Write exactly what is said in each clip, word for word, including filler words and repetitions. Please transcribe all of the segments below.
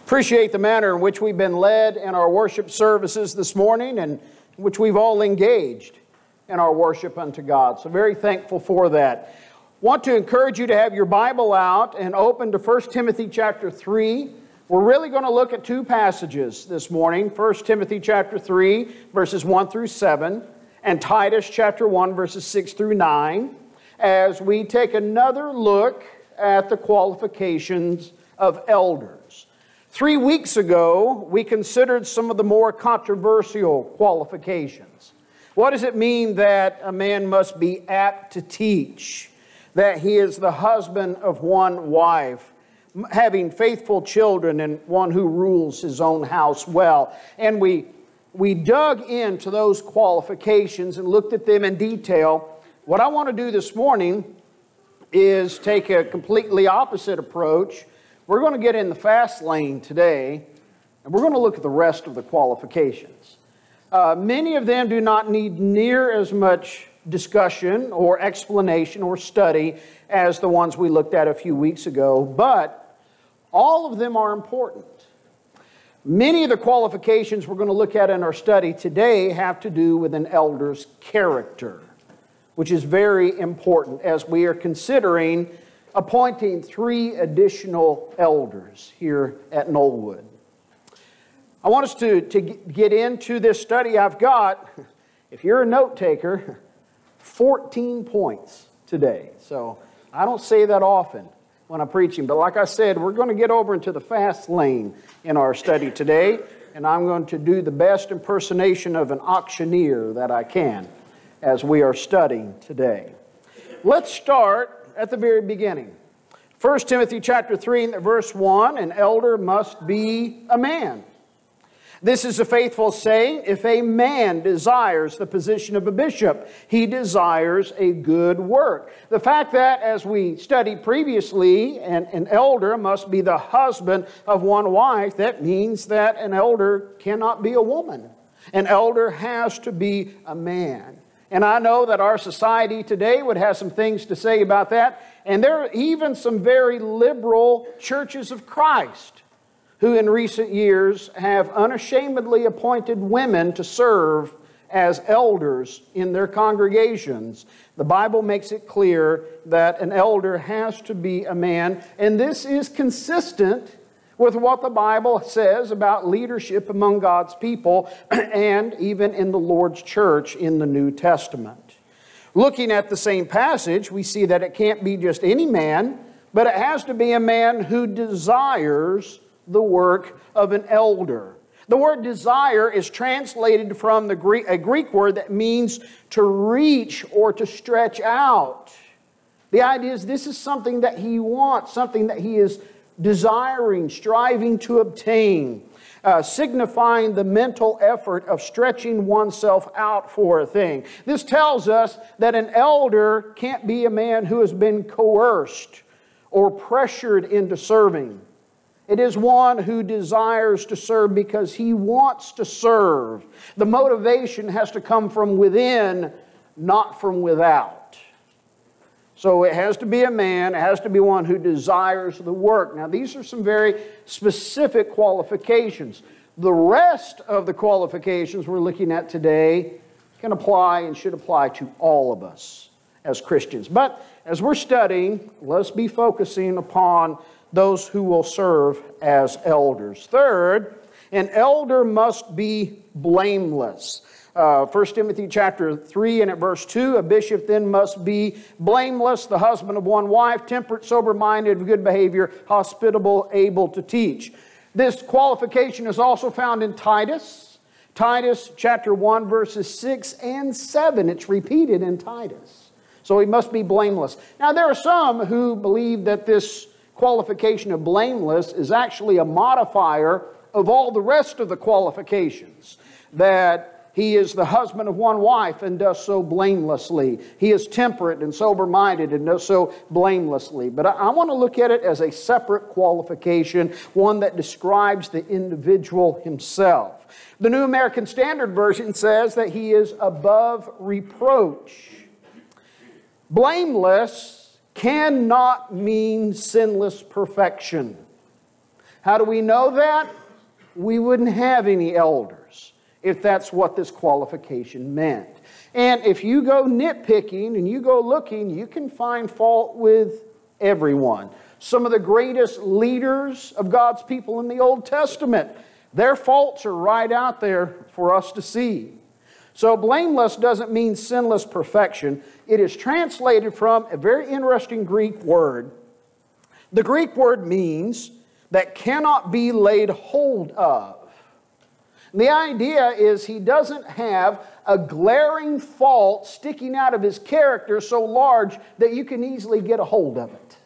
Appreciate the manner in which we've been led in our worship services this morning and in which we've all engaged in our worship unto God. So very thankful for that. Want to encourage you to have your Bible out and open to First Timothy chapter three. We're really going to look at two passages this morning. First Timothy chapter three, verses one through seven, and Titus chapter one, verses six through nine, as we take another look at the qualifications of elders. Three weeks ago, we considered some of the more controversial qualifications. What does it mean that a man must be apt to teach? That he is the husband of one wife, having faithful children, and one who rules his own house well. And we, we dug into those qualifications and looked at them in detail. What I want to do this morning is take a completely opposite approach. We're going to get in the fast lane today, and we're going to look at the rest of the qualifications. Uh, many of them do not need near as much discussion or explanation or study as the ones we looked at a few weeks ago, but all of them are important. Many of the qualifications we're going to look at in our study today have to do with an elder's character, which is very important as we are considering appointing three additional elders here at Knollwood. I want us to, to get into this study. I've got, if you're a note taker, fourteen points today. So I don't say that often when I'm preaching, but like I said, we're going to get over into the fast lane in our study today, and I'm going to do the best impersonation of an auctioneer that I can as we are studying today. Let's start at the very beginning. First Timothy chapter three and verse one, an elder must be a man. This is a faithful saying, if a man desires the position of a bishop, he desires a good work. The fact that, as we studied previously, an, an elder must be the husband of one wife, that means that an elder cannot be a woman. An elder has to be a man. And I know that our society today would have some things to say about that. And there are even some very liberal churches of Christ who in recent years have unashamedly appointed women to serve as elders in their congregations. The Bible makes it clear that an elder has to be a man, and this is consistent with what the Bible says about leadership among God's people and even in the Lord's church in the New Testament. Looking at the same passage, we see that it can't be just any man, but it has to be a man who desires the work of an elder. The word desire is translated from the Greek, a Greek word that means to reach or to stretch out. The idea is this is something that he wants, something that he is desiring, striving to obtain, uh, signifying the mental effort of stretching oneself out for a thing. This tells us that an elder can't be a man who has been coerced or pressured into serving. It is one who desires to serve because he wants to serve. The motivation has to come from within, not from without. So it has to be a man, it has to be one who desires the work. Now these are some very specific qualifications. The rest of the qualifications we're looking at today can apply and should apply to all of us as Christians. But as we're studying, let's be focusing upon those who will serve as elders. Third, an elder must be blameless. Uh, First Timothy chapter three and at verse two, a bishop then must be blameless, the husband of one wife, temperate, sober-minded, of good behavior, hospitable, able to teach. This qualification is also found in Titus. Titus chapter one, verses six and seven. It's repeated in Titus. So he must be blameless. Now there are some who believe that this qualification of blameless is actually a modifier of all the rest of the qualifications. That he is the husband of one wife and does so blamelessly. He is temperate and sober-minded and does so blamelessly. But I, I want to look at it as a separate qualification, one that describes the individual himself. The New American Standard Version says that he is above reproach. Blameless cannot mean sinless perfection. How do we know that? We wouldn't have any elders if that's what this qualification meant. And if you go nitpicking and you go looking, you can find fault with everyone. Some of the greatest leaders of God's people in the Old Testament, their faults are right out there for us to see. So blameless doesn't mean sinless perfection. It is translated from a very interesting Greek word. The Greek word means that cannot be laid hold of. And the idea is he doesn't have a glaring fault sticking out of his character so large that you can easily get a hold of it.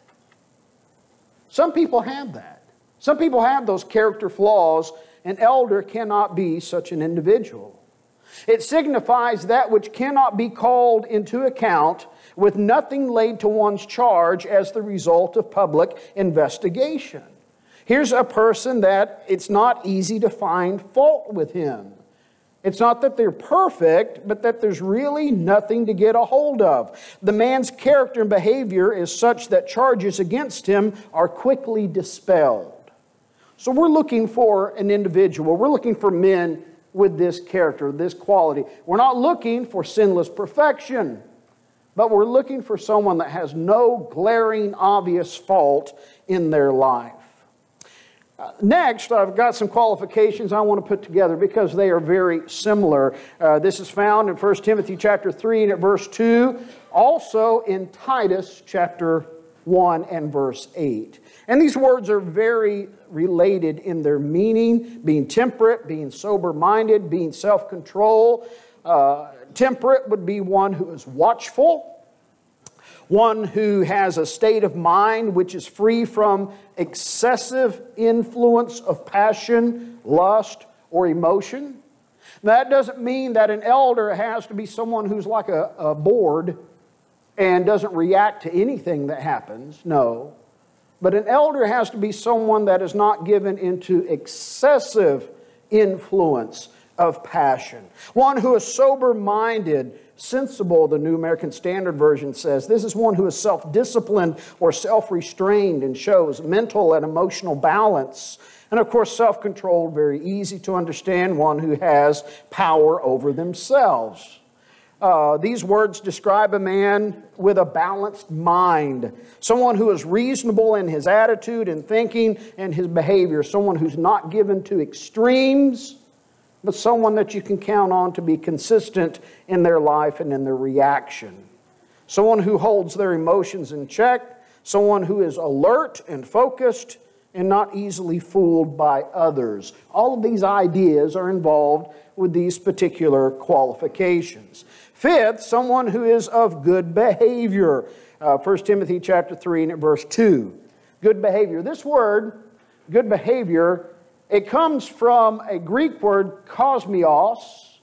Some people have that. Some people have those character flaws. An elder cannot be such an individual. It signifies that which cannot be called into account with nothing laid to one's charge as the result of public investigation. Here's a person that it's not easy to find fault with him. It's not that they're perfect, but that there's really nothing to get a hold of. The man's character and behavior is such that charges against him are quickly dispelled. So we're looking for an individual. We're looking for men with this character, this quality. We're not looking for sinless perfection, but we're looking for someone that has no glaring, obvious fault in their life. Uh, next, I've got some qualifications I want to put together because they are very similar. Uh, this is found in First Timothy chapter three and at verse two, also in Titus chapter one and verse eight. And these words are very related in their meaning, being temperate, being sober-minded, being self-control. Uh, temperate would be one who is watchful, one who has a state of mind which is free from excessive influence of passion, lust, or emotion. That doesn't mean that an elder has to be someone who's like a, a board and doesn't react to anything that happens. No. But an elder has to be someone that is not given into excessive influence of passion. One who is sober-minded, sensible, the New American Standard Version says. This is one who is self-disciplined or self-restrained and shows mental and emotional balance. And of course, self-controlled, very easy to understand, one who has power over themselves. Uh, these words describe a man with a balanced mind, someone who is reasonable in his attitude and thinking and his behavior, someone who's not given to extremes, but someone that you can count on to be consistent in their life and in their reaction. Someone who holds their emotions in check, someone who is alert and focused and not easily fooled by others. All of these ideas are involved with these particular qualifications. Fifth, someone who is of good behavior. Uh, First Timothy chapter three and at verse two. Good behavior. This word, good behavior, it comes from a Greek word, kosmios,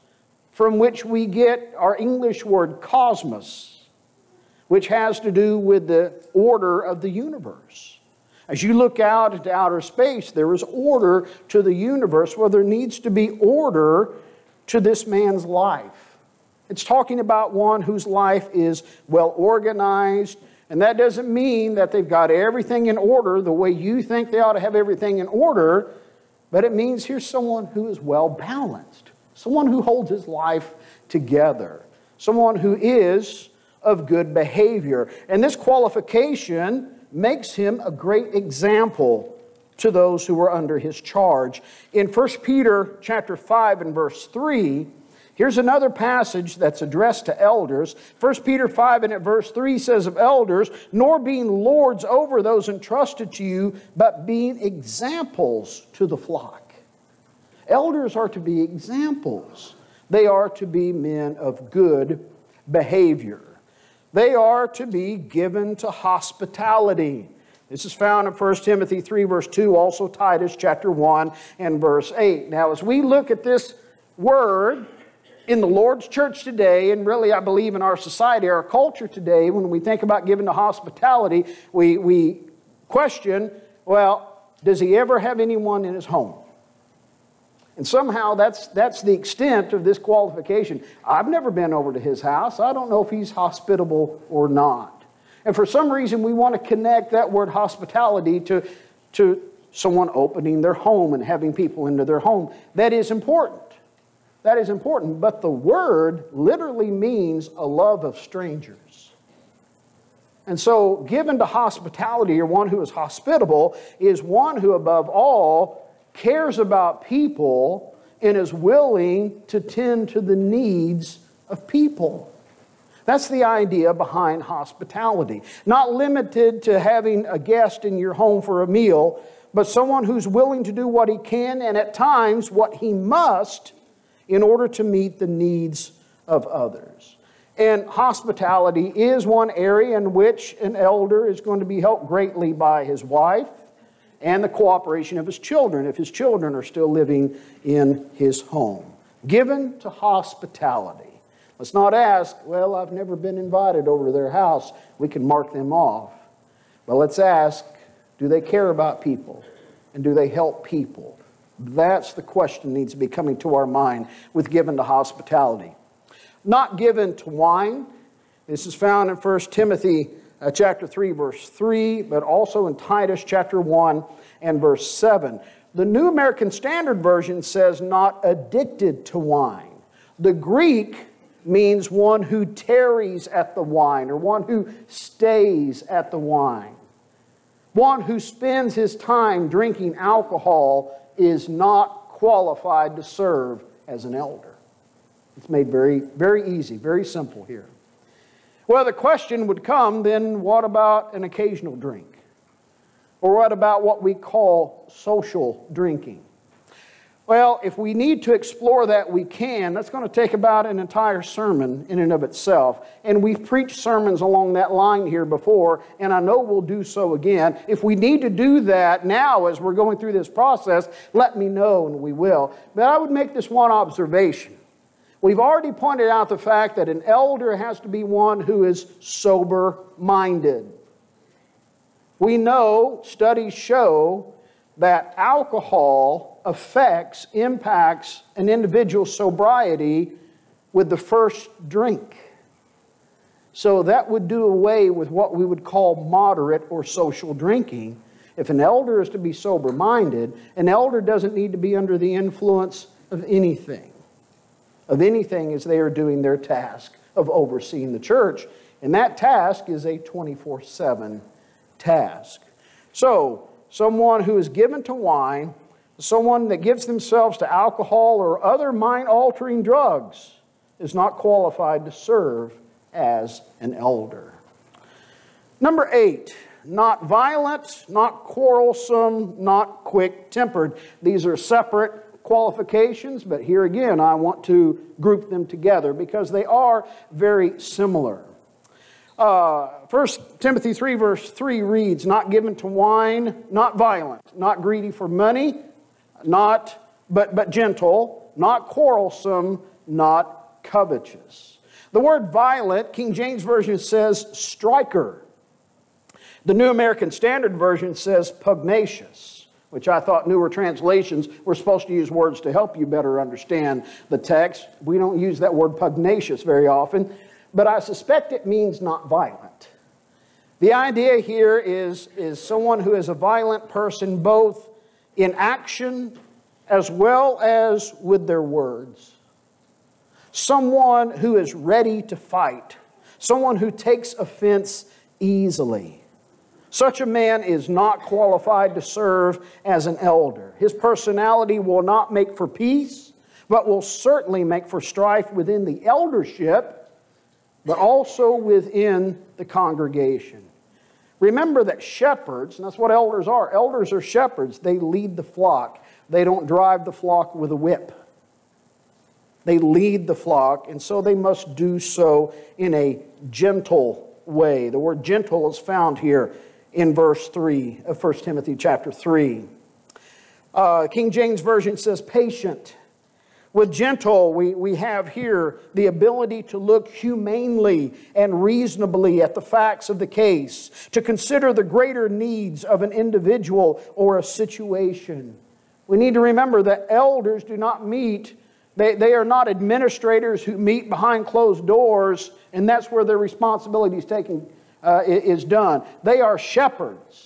from which we get our English word cosmos, which has to do with the order of the universe. As you look out into outer space, there is order to the universe. Well, there needs to be order to this man's life. It's talking about one whose life is well organized, and that doesn't mean that they've got everything in order the way you think they ought to have everything in order, but it means here's someone who is well balanced, someone who holds his life together, someone who is of good behavior. And this qualification makes him a great example to those who are under his charge. In First Peter chapter five and verse three, here's another passage that's addressed to elders. First Peter five and at verse three says of elders, nor being lords over those entrusted to you, but being examples to the flock. Elders are to be examples. They are to be men of good behavior. They are to be given to hospitality. This is found in First Timothy three verse two, also Titus chapter one and verse eight. Now as we look at this word in the Lord's church today, and really I believe in our society, our culture today, when we think about giving to hospitality, we, we question, well, does he ever have anyone in his home? And somehow that's, that's the extent of this qualification. I've never been over to his house. I don't know if he's hospitable or not. And for some reason we want to connect that word hospitality to, to someone opening their home and having people into their home. That is important. That is important. But the word literally means a love of strangers. And so given to hospitality, or one who is hospitable, is one who above all cares about people and is willing to tend to the needs of people. That's the idea behind hospitality. Not limited to having a guest in your home for a meal, but someone who's willing to do what he can and at times what he must in order to meet the needs of others. And hospitality is one area in which an elder is going to be helped greatly by his wife and the cooperation of his children, if his children are still living in his home. Given to hospitality. Let's not ask, well, I've never been invited over to their house. We can mark them off. But let's ask, do they care about people? And do they help people? That's the question that needs to be coming to our mind with given to hospitality. Not given to wine. This is found in First Timothy uh, chapter three, verse three, but also in Titus chapter one and verse seven. The New American Standard Version says not addicted to wine. The Greek means one who tarries at the wine, or one who stays at the wine. One who spends his time drinking alcohol is not qualified to serve as an elder. It's made very, very easy, very simple here. Well, the question would come then, what about an occasional drink? Or what about what we call social drinking? Well, if we need to explore that, we can. That's going to take about an entire sermon in and of itself. And we've preached sermons along that line here before, and I know we'll do so again. If we need to do that now as we're going through this process, let me know and we will. But I would make this one observation. We've already pointed out the fact that an elder has to be one who is sober-minded. We know, studies show, that alcohol affects, impacts an individual's sobriety with the first drink. So that would do away with what we would call moderate or social drinking. If an elder is to be sober-minded, an elder doesn't need to be under the influence of anything. Of anything as they are doing their task of overseeing the church. And that task is a twenty-four seven task. So, someone who is given to wine, someone that gives themselves to alcohol or other mind-altering drugs is not qualified to serve as an elder. Number eight, not violent, not quarrelsome, not quick-tempered. These are separate qualifications, but here again, I want to group them together because they are very similar. Uh, First Timothy three verse three reads, not given to wine, not violent, not greedy for money, not but, but gentle, not quarrelsome, not covetous. The word violent, King James Version says striker. The New American Standard Version says pugnacious, which I thought newer translations were supposed to use words to help you better understand the text. We don't use that word pugnacious very often, but I suspect it means not violent. The idea here is, is someone who is a violent person both in action as well as with their words. Someone who is ready to fight. Someone who takes offense easily. Such a man is not qualified to serve as an elder. His personality will not make for peace, but will certainly make for strife within the eldership, but also within the congregation. Remember that shepherds, and that's what elders are, elders are shepherds. They lead the flock. They don't drive the flock with a whip. They lead the flock, and so they must do so in a gentle way. The word gentle is found here in verse three of First Timothy chapter three. Uh, King James Version says patient. With gentle, we, we have here the ability to look humanely and reasonably at the facts of the case, to consider the greater needs of an individual or a situation. We need to remember that elders do not meet, they, they are not administrators who meet behind closed doors, and that's where their responsibility is taken, uh, is done. They are shepherds.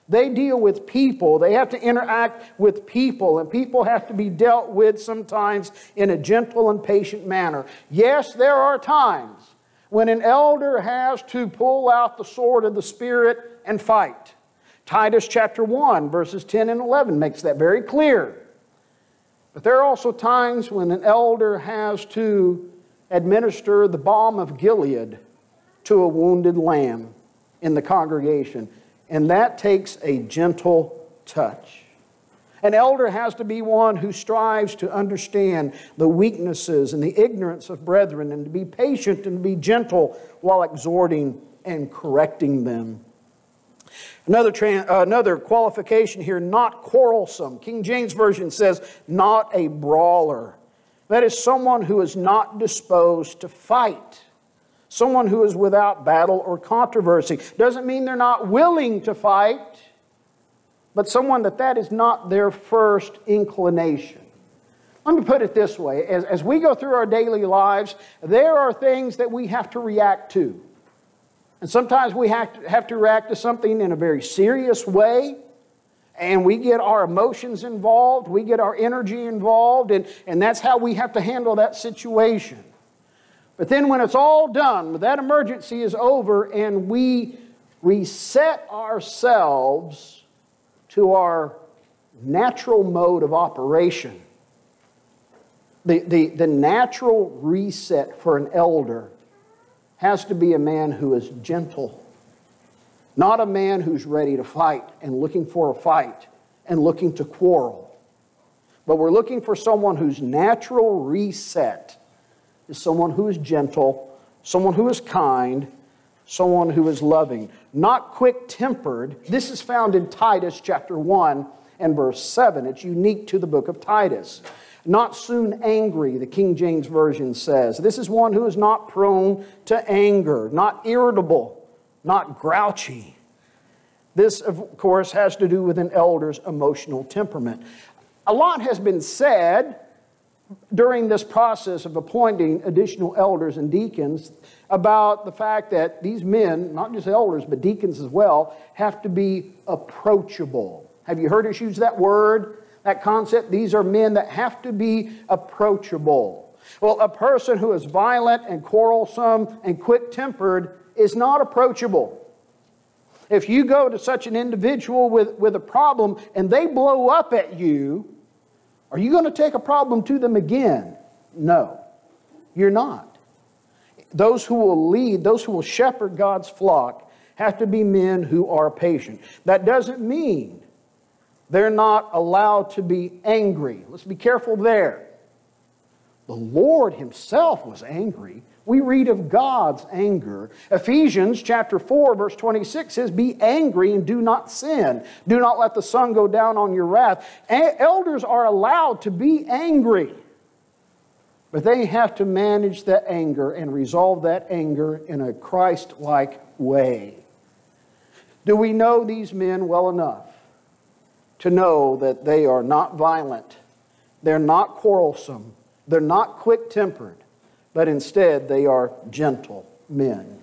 They deal with people. They have to interact with people, and people have to be dealt with sometimes in a gentle and patient manner. Yes, there are times when an elder has to pull out the sword of the Spirit and fight. Titus chapter one, verses ten and eleven makes that very clear. But there are also times when an elder has to administer the balm of Gilead to a wounded lamb in the congregation. And that takes a gentle touch. An elder has to be one who strives to understand the weaknesses and the ignorance of brethren, and to be patient and to be gentle while exhorting and correcting them. Another, tra- uh, another qualification here, not quarrelsome. King James Version says, not a brawler. That is someone who is not disposed to fight. Someone who is without battle or controversy. Doesn't mean they're not willing to fight, but someone that that is not their first inclination. Let me put it this way. As, as we go through our daily lives, there are things that we have to react to. And sometimes we have to, have to react to something in a very serious way. And we get our emotions involved. We get our energy involved. And, and that's how we have to handle that situation. But then when it's all done, when that emergency is over, and we reset ourselves to our natural mode of operation, the, the, the natural reset for an elder has to be a man who is gentle, not a man who's ready to fight and looking for a fight and looking to quarrel. But we're looking for someone whose natural reset is someone who is gentle, someone who is kind, someone who is loving, not quick-tempered. This is found in Titus chapter one and verse seven. It's unique to the book of Titus. Not soon angry, the King James Version says. This is one who is not prone to anger, not irritable, not grouchy. This, of course, has to do with an elder's emotional temperament. A lot has been said during this process of appointing additional elders and deacons about the fact that these men, not just elders, but deacons as well, have to be approachable. Have you heard us use that word, that concept? These are men that have to be approachable. Well, a person who is violent and quarrelsome and quick-tempered is not approachable. If you go to such an individual with, with a problem and they blow up at you, are you going to take a problem to them again? No, you're not. Those who will lead, those who will shepherd God's flock, have to be men who are patient. That doesn't mean they're not allowed to be angry. Let's be careful there. The Lord Himself was angry. We read of God's anger. Ephesians chapter four, verse twenty-six says, be angry and do not sin. Do not let the sun go down on your wrath. Elders are allowed to be angry, but they have to manage that anger and resolve that anger in a Christ-like way. Do we know these men well enough to know that they are not violent, they're not quarrelsome, they're not quick-tempered, but instead they are gentle men?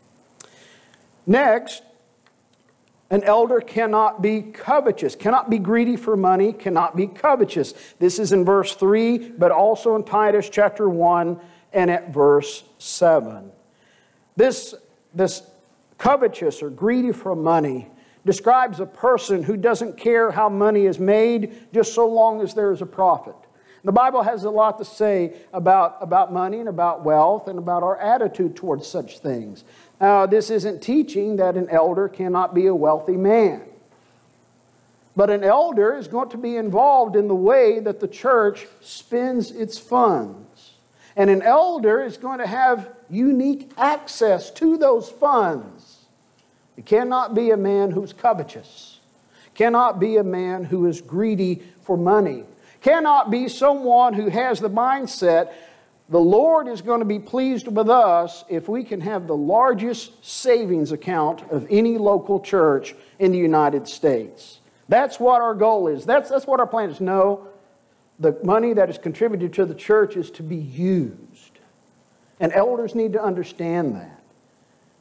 Next, an elder cannot be covetous, cannot be greedy for money, cannot be covetous. This is in verse three, but also in Titus chapter one and at verse seven. This, this covetous or greedy for money describes a person who doesn't care how money is made just so long as there is a profit. The Bible has a lot to say about, about money and about wealth and about our attitude towards such things. Now, this isn't teaching that an elder cannot be a wealthy man. But an elder is going to be involved in the way that the church spends its funds. And an elder is going to have unique access to those funds. It cannot be a man who's covetous. Cannot be a man who is greedy for money. Cannot be someone who has the mindset, the Lord is going to be pleased with us if we can have the largest savings account of any local church in the United States. That's what our goal is. That's, that's what our plan is. No, the money that is contributed to the church is to be used. And elders need to understand that.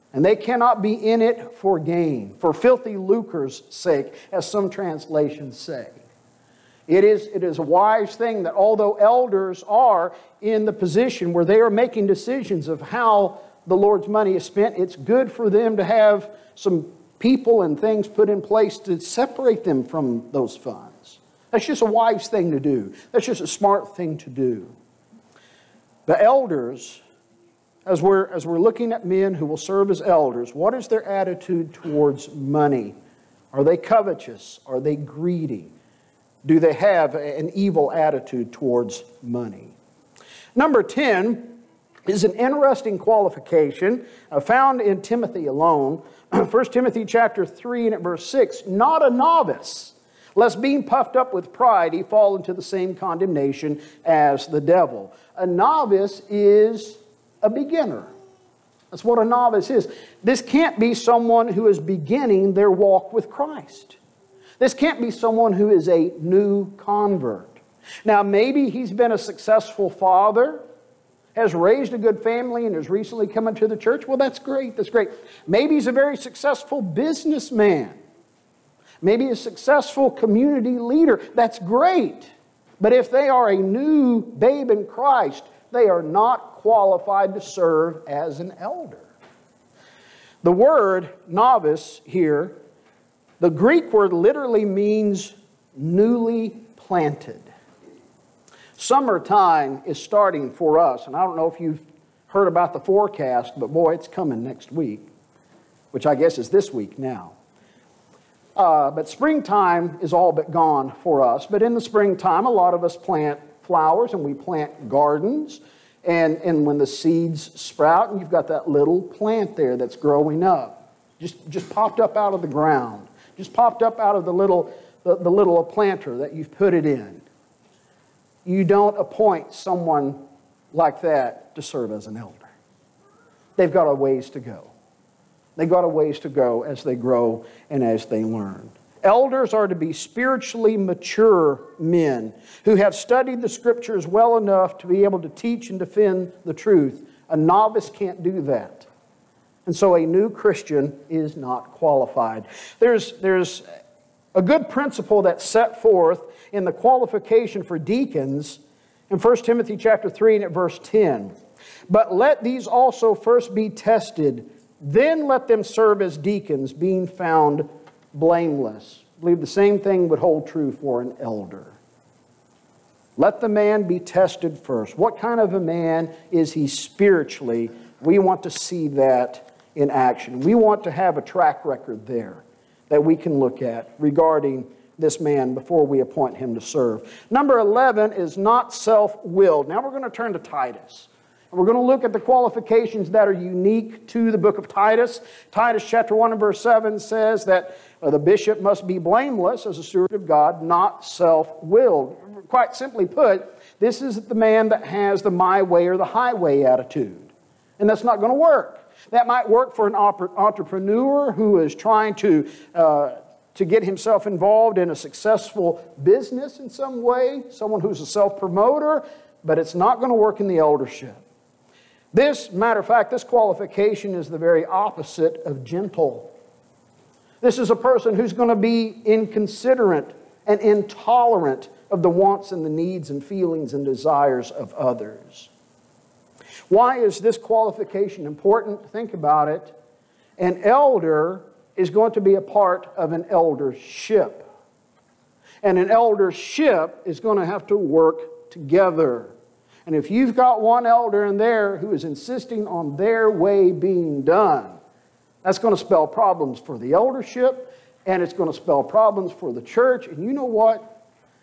And they cannot be in it for gain, for filthy lucre's sake, as some translations say. It is, it is a wise thing that although elders are in the position where they are making decisions of how the Lord's money is spent, it's good for them to have some people and things put in place to separate them from those funds. That's just a wise thing to do. That's just a smart thing to do. The elders, as we're, as we're looking at men who will serve as elders, what is their attitude towards money? Are they covetous? Are they greedy? Do they have an evil attitude towards money? Number ten is an interesting qualification uh, found in Timothy alone. First Timothy chapter three and at verse six, not a novice, lest being puffed up with pride he fall into the same condemnation as the devil. A novice is a beginner. That's what a novice is. This can't be someone who is beginning their walk with Christ. This can't be someone who is a new convert. Now, maybe he's been a successful father, has raised a good family, and has recently come into the church. Well, that's great. That's great. Maybe he's a very successful businessman. Maybe a successful community leader. That's great. But if they are a new babe in Christ, they are not qualified to serve as an elder. The word novice here, the Greek word literally means newly planted. Summertime is starting for us, and I don't know if you've heard about the forecast, but boy, it's coming next week, which I guess is this week now. Uh, but springtime is all but gone for us. But in the springtime, a lot of us plant flowers and we plant gardens. And, and when the seeds sprout, and you've got that little plant there that's growing up, just, just popped up out of the ground, just popped up out of the little, the, the little planter that you've put it in. You don't appoint someone like that to serve as an elder. They've got a ways to go. They've got a ways to go as they grow and as they learn. Elders are to be spiritually mature men who have studied the Scriptures well enough to be able to teach and defend the truth. A novice can't do that. And so a new Christian is not qualified. There's, there's a good principle that's set forth in the qualification for deacons in First Timothy chapter three and at verse ten. But let these also first be tested, then let them serve as deacons, being found blameless. I believe the same thing would hold true for an elder. Let the man be tested first. What kind of a man is he spiritually? We want to see that in action. We want to have a track record there that we can look at regarding this man before we appoint him to serve. Number eleven is not self-willed. Now we're going to turn to Titus. And we're going to look at the qualifications that are unique to the book of Titus. Titus chapter one and verse seven says that uh, the bishop must be blameless as a steward of God, not self-willed. Quite simply put, this is the man that has the my way or the highway attitude. And that's not going to work. That might work for an entrepreneur who is trying to, uh, to get himself involved in a successful business in some way, someone who's a self-promoter, but it's not going to work in the eldership. This, matter of fact, this qualification is the very opposite of gentle. This is a person who's going to be inconsiderate and intolerant of the wants and the needs and feelings and desires of others. Why is this qualification important? Think about it. An elder is going to be a part of an eldership. And an eldership is going to have to work together. And if you've got one elder in there who is insisting on their way being done, that's going to spell problems for the eldership, and it's going to spell problems for the church. And you know what?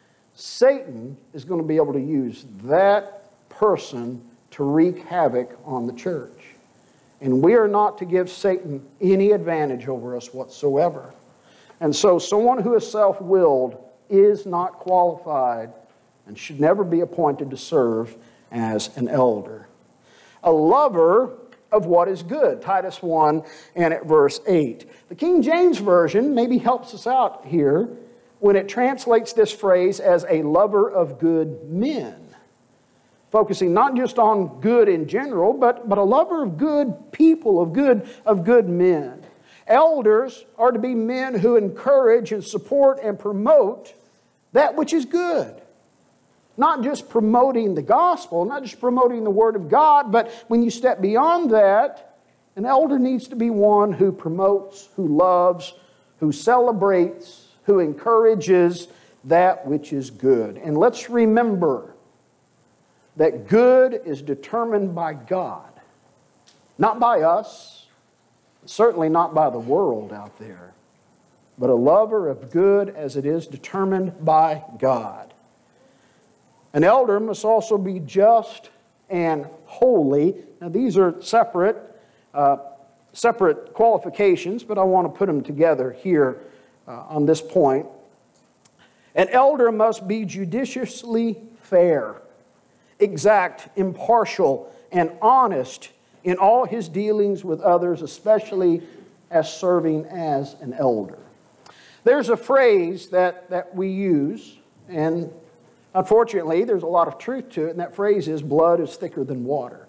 Satan is going to be able to use that person to wreak havoc on the church. And we are not to give Satan any advantage over us whatsoever. And so someone who is self-willed is not qualified and should never be appointed to serve as an elder. A lover of what is good, Titus one and at verse eight. The King James Version maybe helps us out here when it translates this phrase as a lover of good men. focusing not just on good in general, but, but a lover of good people, of good, of good men. Elders are to be men who encourage and support and promote that which is good. Not just promoting the gospel, not just promoting the Word of God, but when you step beyond that, an elder needs to be one who promotes, who loves, who celebrates, who encourages that which is good. And let's remember that good is determined by God, not by us, certainly not by the world out there, but a lover of good as it is determined by God. An elder must also be just and holy. Now these are separate, uh, separate qualifications, but I want to put them together here uh, on this point. An elder must be judiciously fair, exact, impartial, and honest in all his dealings with others, especially as serving as an elder. There's a phrase that, that we use, and unfortunately there's a lot of truth to it, and that phrase is, blood is thicker than water.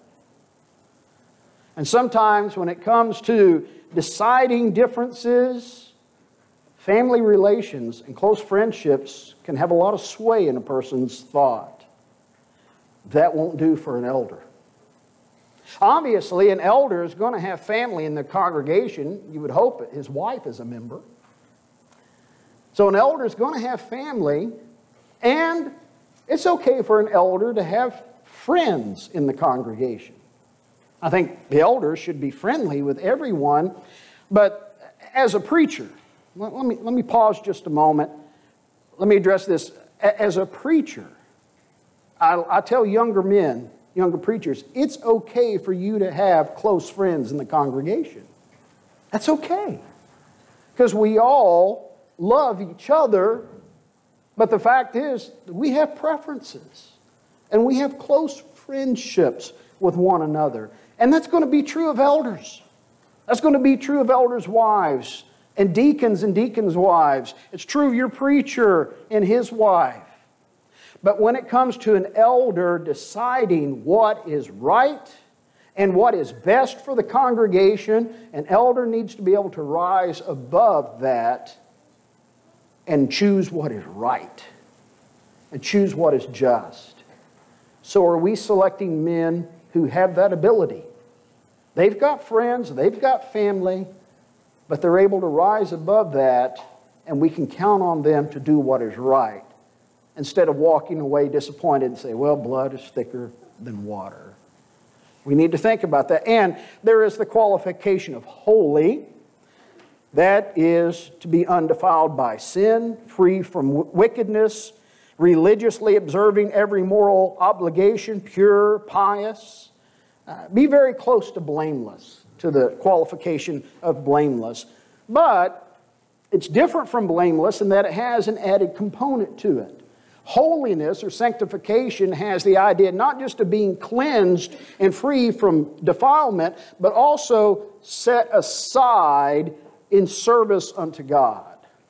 And sometimes when it comes to deciding differences, family relations and close friendships can have a lot of sway in a person's thought. That won't do for an elder. Obviously, an elder is going to have family in the congregation. You would hope it. His wife is a member. So an elder is going to have family, and it's okay for an elder to have friends in the congregation. I think the elders should be friendly with everyone, but as a preacher, let me, let me pause just a moment. Let me address this. As a preacher, I, I tell younger men, younger preachers, it's okay for you to have close friends in the congregation. That's okay. Because we all love each other, but the fact is, we have preferences. And we have close friendships with one another. And that's going to be true of elders. That's going to be true of elders' wives and deacons and deacons' wives. It's true of your preacher and his wife. But when it comes to an elder deciding what is right and what is best for the congregation, an elder needs to be able to rise above that and choose what is right and choose what is just. So are we selecting men who have that ability? They've got friends, they've got family, but they're able to rise above that, and we can count on them to do what is right, instead of walking away disappointed and say, well, blood is thicker than water. We need to think about that. And there is the qualification of holy. That is to be undefiled by sin, free from wickedness, religiously observing every moral obligation, pure, pious. Uh, be very close to blameless, to the qualification of blameless. But it's different from blameless in that it has an added component to it. Holiness or sanctification has the idea not just of being cleansed and free from defilement, but also set aside in service unto God.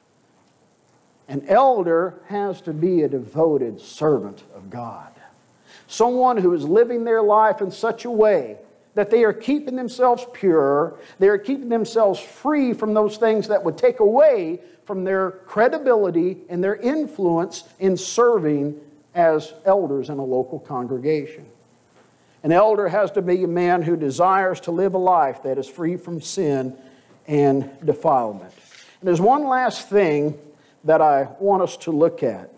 An elder has to be a devoted servant of God. Someone who is living their life in such a way that they are keeping themselves pure, they are keeping themselves free from those things that would take away from their credibility and their influence in serving as elders in a local congregation. An elder has to be a man who desires to live a life that is free from sin and defilement. And there's one last thing that I want us to look at.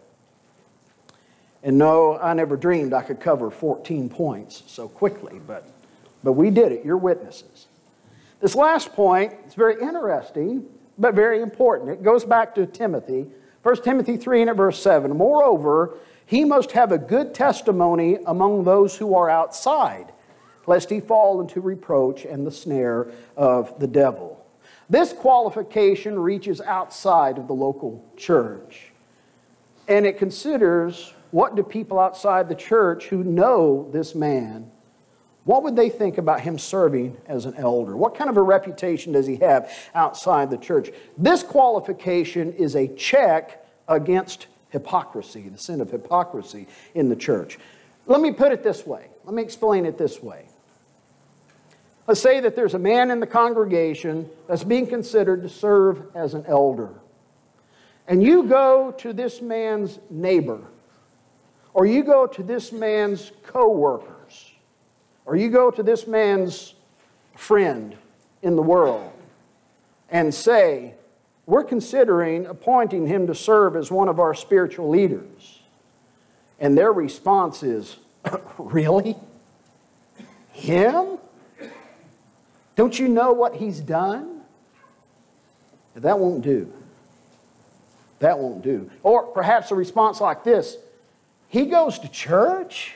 And no, I never dreamed I could cover fourteen points so quickly, but, but we did it. You're witnesses. This last point is very interesting, but very important. It goes back to Timothy. First Timothy three and at verse seven. Moreover, he must have a good testimony among those who are outside, lest he fall into reproach and the snare of the devil. This qualification reaches outside of the local church. And it considers, what do people outside the church who know this man, what would they think about him serving as an elder? What kind of a reputation does he have outside the church? This qualification is a check against hypocrisy, the sin of hypocrisy in the church. Let me put it this way. Let me explain it this way. Let's say that there's a man in the congregation that's being considered to serve as an elder. And you go to this man's neighbor, or you go to this man's co-workers, or you go to this man's friend in the world and say, we're considering appointing him to serve as one of our spiritual leaders. And their response is, really? Him? Don't you know what he's done? That won't do. That won't do. Or perhaps a response like this, he goes to church?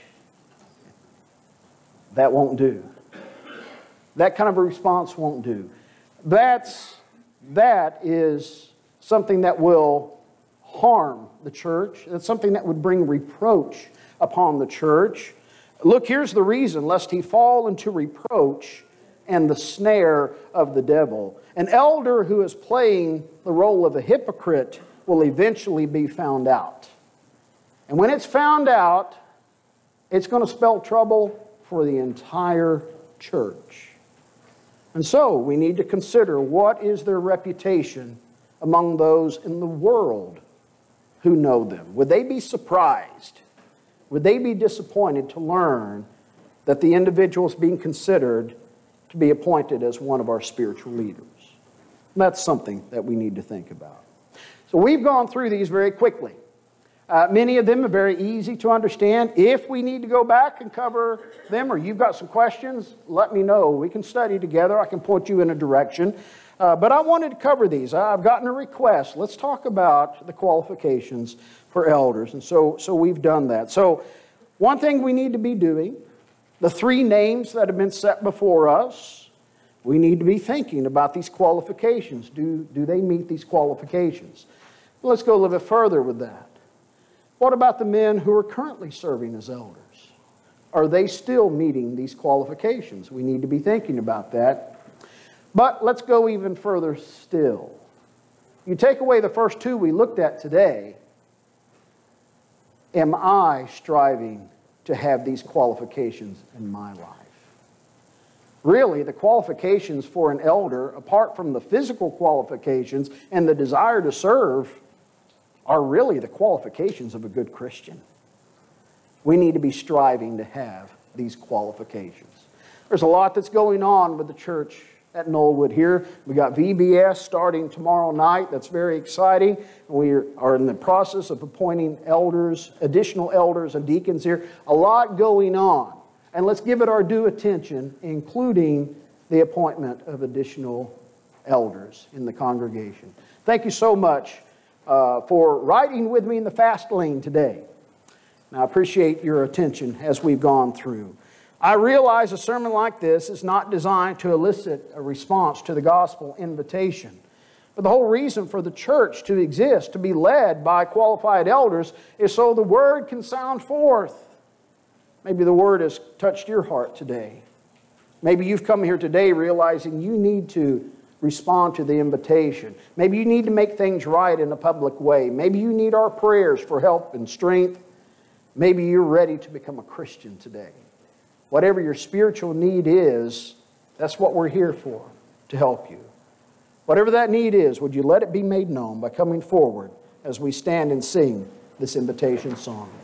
That won't do. That kind of a response won't do. That's, that is something that will harm the church. That's something that would bring reproach upon the church. Look, here's the reason, lest he fall into reproach and the snare of the devil. An elder who is playing the role of a hypocrite will eventually be found out. And when it's found out, it's going to spell trouble for the entire church. And so we need to consider, what is their reputation among those in the world who know them? Would they be surprised? Would they be disappointed to learn that the individual is being considered to be appointed as one of our spiritual leaders? And that's something that we need to think about. So we've gone through these very quickly. Uh, many of them are very easy to understand. If we need to go back and cover them, or you've got some questions, let me know. We can study together. I can point you in a direction. Uh, but I wanted to cover these. I've gotten a request. Let's talk about the qualifications for elders. And so, so we've done that. So one thing we need to be doing, the three names that have been set before us, we need to be thinking about these qualifications. Do, do they meet these qualifications? Let's go a little bit further with that. What about the men who are currently serving as elders? Are they still meeting these qualifications? We need to be thinking about that. But let's go even further still. You take away the first two we looked at today. Am I striving to have these qualifications in my life? Really, the qualifications for an elder, apart from the physical qualifications and the desire to serve, are really the qualifications of a good Christian. We need to be striving to have these qualifications. There's a lot that's going on with the church at Knollwood here. We got V B S starting tomorrow night. That's very exciting. We are in the process of appointing elders, additional elders and deacons here. A lot going on. And let's give it our due attention, including the appointment of additional elders in the congregation. Thank you so much uh, for riding with me in the fast lane today. And I appreciate your attention as we've gone through. I realize a sermon like this is not designed to elicit a response to the gospel invitation. But the whole reason for the church to exist, to be led by qualified elders, is so the word can sound forth. Maybe the word has touched your heart today. Maybe you've come here today realizing you need to respond to the invitation. Maybe you need to make things right in a public way. Maybe you need our prayers for help and strength. Maybe you're ready to become a Christian today. Whatever your spiritual need is, that's what we're here for, to help you. Whatever that need is, would you let it be made known by coming forward as we stand and sing this invitation song?